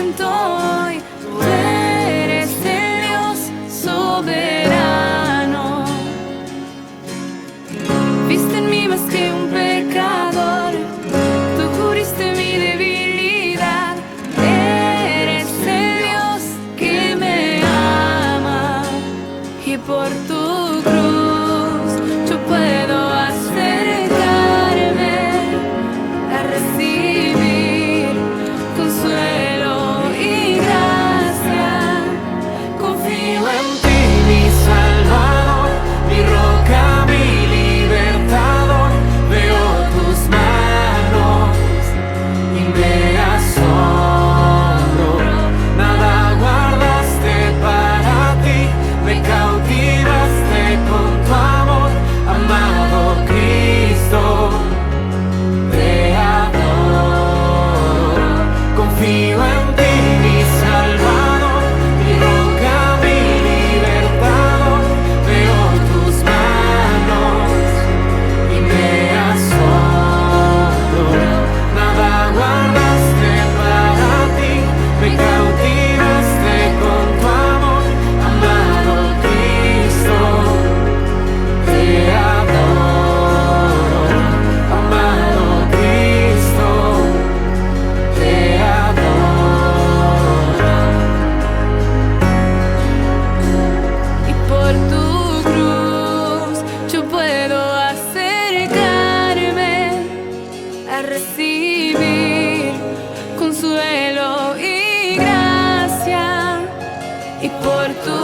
canto hoy. Tú eres el Dios soberano. Viste en mí más que un pecador, tú cubriste mi debilidad. Eres el Dios que me ama, y por tu cruz yo puedo acercarme a recibir consuelo y gracia. Confío en ti, mi Salvador, mi roca, mi libertador. Veo tus manos y me asombro. Nada guardaste para ti, me cautivaste con tu amor, amado Cristo. Te adoro, confío en ti, mi Salvador, mi roca, mi libertador. Veo tus manos y me asombro. Nada guardaste para ti, me cautivaste con tu amor, amado Cristo. Te adoro, amado Cristo. Te adoro. Y por tu cruz yo puedo acercarme a recibir consuelo y gracia. Y por tu